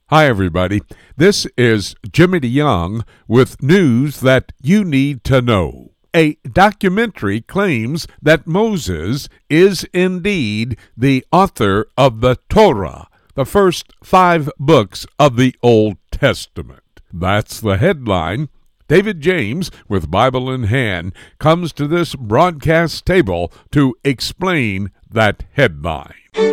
Hi, everybody. This is Jimmy DeYoung with news that you need to know. A documentary claims that Moses is indeed the author of the Torah, the first 5 books of the Old Testament. That's the headline. David James, with Bible in hand, comes to this broadcast table to explain that headline.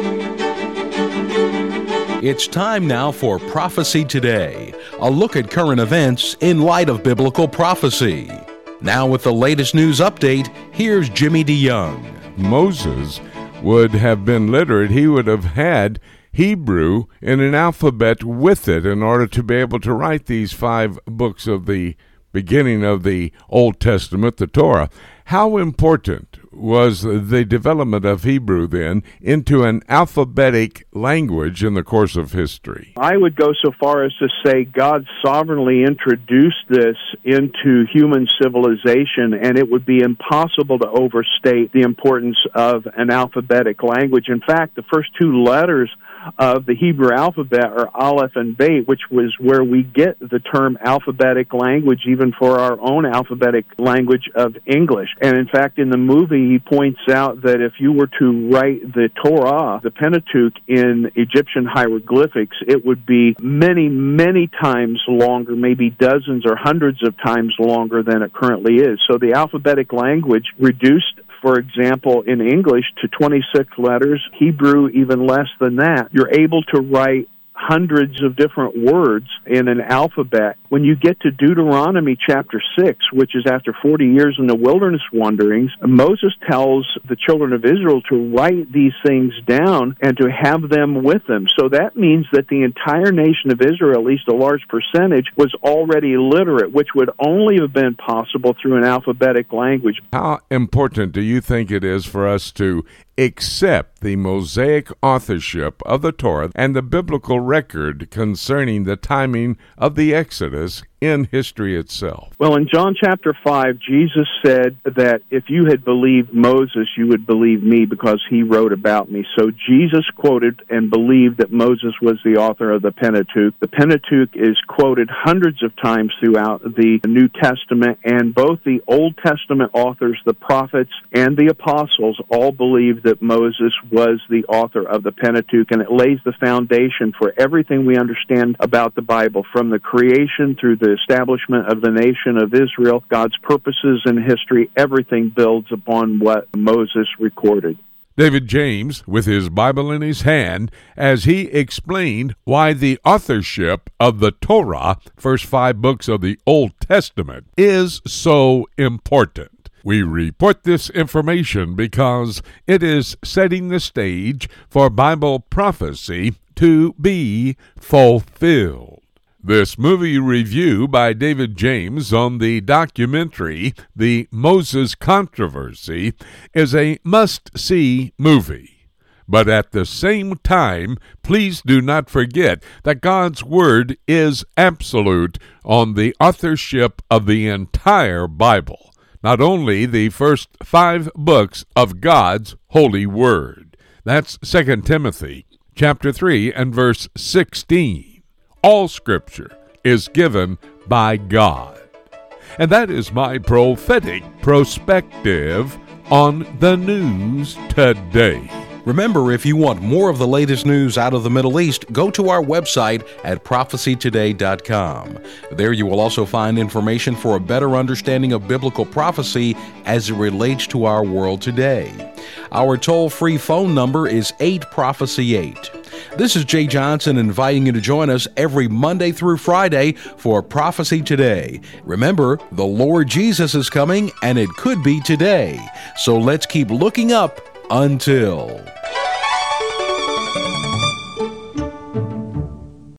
It's time now for Prophecy Today, a look at current events in light of biblical prophecy. Now with the latest news update, here's Jimmy DeYoung. Moses would have been literate. He would have had Hebrew in an alphabet with it in order to be able to write these 5 books of the beginning of the Old Testament, the Torah. How important was the development of Hebrew then into an alphabetic language in the course of history? I would go so far as to say God sovereignly introduced this into human civilization, and it would be impossible to overstate the importance of an alphabetic language. In fact, the first 2 letters of the Hebrew alphabet are Aleph and Bet, which was where we get the term alphabetic language, even for our own alphabetic language of English. And in fact, in the movie, he points out that if you were to write the Torah, the Pentateuch, in Egyptian hieroglyphics, it would be many, many times longer, maybe dozens or hundreds of times longer than it currently is. So the alphabetic language reduced, for example, in English to 26 letters, Hebrew even less than that. You're able to write hundreds of different words in an alphabet. When you get to Deuteronomy chapter 6, which is after 40 years in the wilderness wanderings, Moses tells the children of Israel to write these things down and to have them with them. So that means that the entire nation of Israel, at least a large percentage, was already literate, which would only have been possible through an alphabetic language. How important do you think it is for us to accept the Mosaic authorship of the Torah and the biblical record concerning the timing of the Exodus in history itself? Well, in John chapter 5, Jesus said that if you had believed Moses, you would believe me because he wrote about me. So Jesus quoted and believed that Moses was the author of the Pentateuch. The Pentateuch is quoted hundreds of times throughout the New Testament, and both the Old Testament authors, the prophets, and the apostles all believed that Moses was the author of the Pentateuch, and it lays the foundation for everything we understand about the Bible, from the creation through the establishment of the nation of Israel, God's purposes in history. Everything builds upon what Moses recorded. David James, with his Bible in his hand, as he explained why the authorship of the Torah, first 5 books of the Old Testament, is so important. We report this information because it is setting the stage for Bible prophecy to be fulfilled. This movie review by David James on the documentary The Moses Controversy is a must-see movie. But at the same time, please do not forget that God's Word is absolute on the authorship of the entire Bible, not only the first 5 books of God's holy Word. That's 2 Timothy chapter 3 and verse 16. All Scripture is given by God. And that is my prophetic perspective on the news today. Remember, if you want more of the latest news out of the Middle East, go to our website at prophecytoday.com. There you will also find information for a better understanding of biblical prophecy as it relates to our world today. Our toll-free phone number is 8-PROPHECY-8. This is Jay Johnson inviting you to join us every Monday through Friday for Prophecy Today. Remember, the Lord Jesus is coming, and it could be today. So let's keep looking up until...